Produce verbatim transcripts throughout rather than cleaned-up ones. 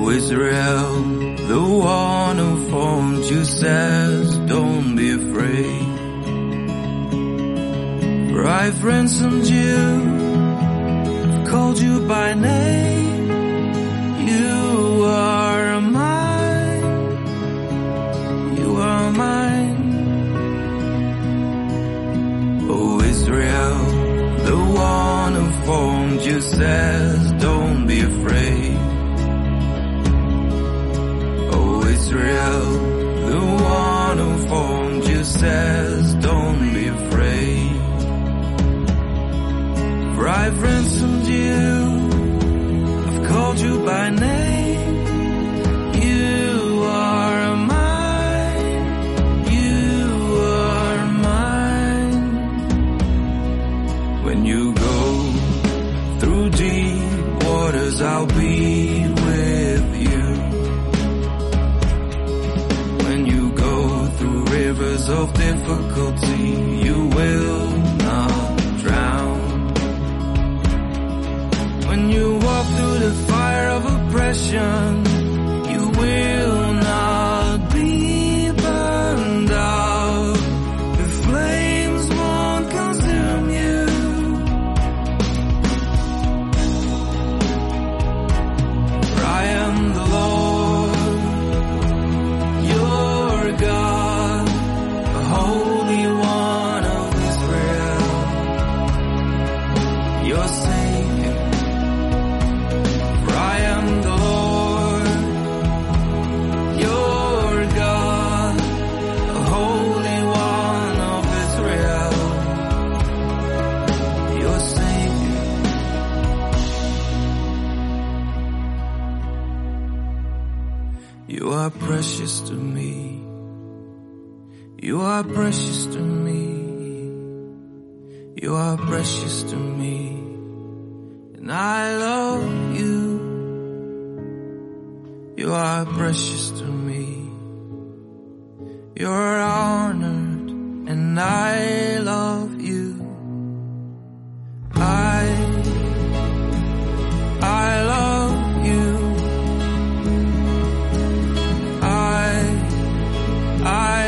Israel, the one who formed you says, don't be afraid. For I've ransomed you, I've called you by name. You are mine, you are mine. Oh Israel, the one who formed you says, don't be afraid. Israel, the one who formed you says, don't be afraid. For I've ransomed you, I've called you by name. You are mine, you are mine. When you go through deep waters, I'll be with you. Rivers of difficulty, you will not drown. When you walk through the fire of oppression, you will not be burned out. The flames won't consume you. For I am the Lord, your God, Holy One of Israel, your Savior. For I am the Lord, your God, the Holy One of Israel, your Savior. You are precious to me. You are precious to me, you are precious to me, and I love you. You are precious to me, you're honored, and I love you. I, I love you. I, I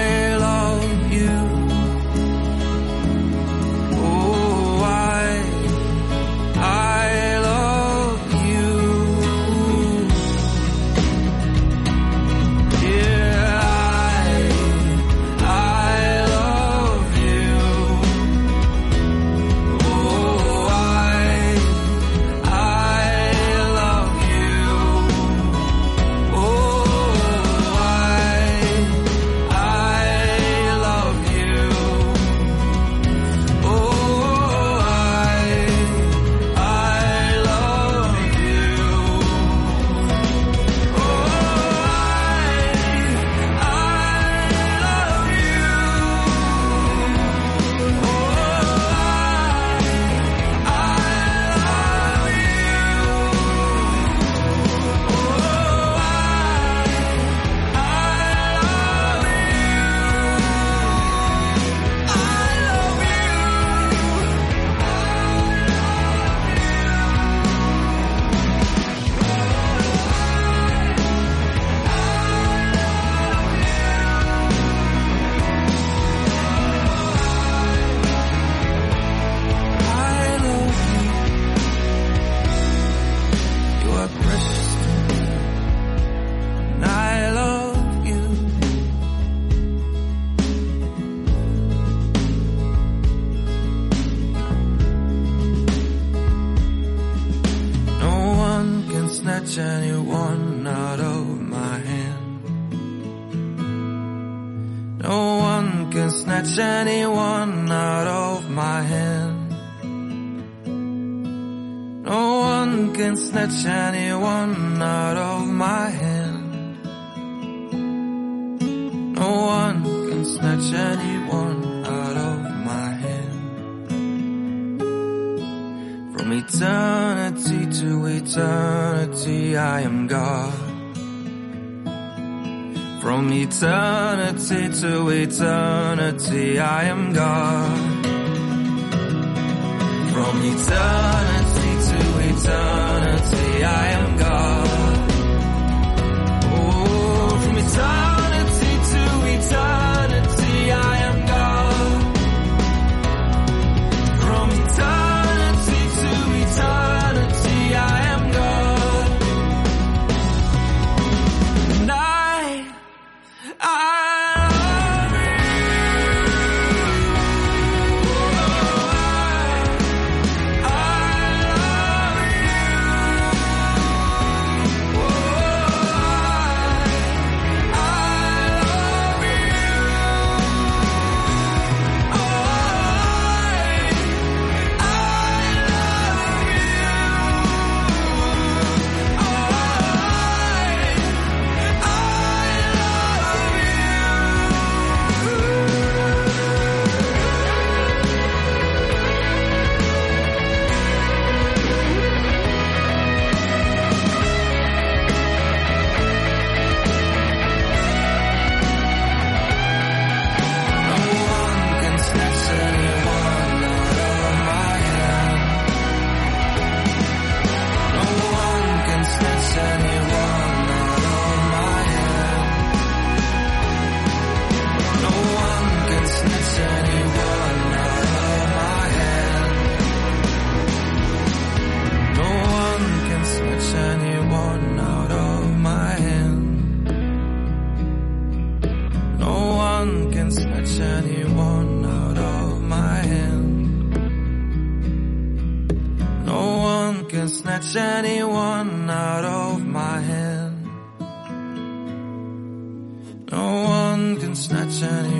anyone out of my hand. No one can snatch anyone out of my hand. No one can snatch anyone out of my hand. No one can snatch anyone out of my hand. From eternity to eternity, I am God. From eternity to eternity, I am God. From eternity to eternity, I am God. snatch anyone out of my hand. No one can snatch anyone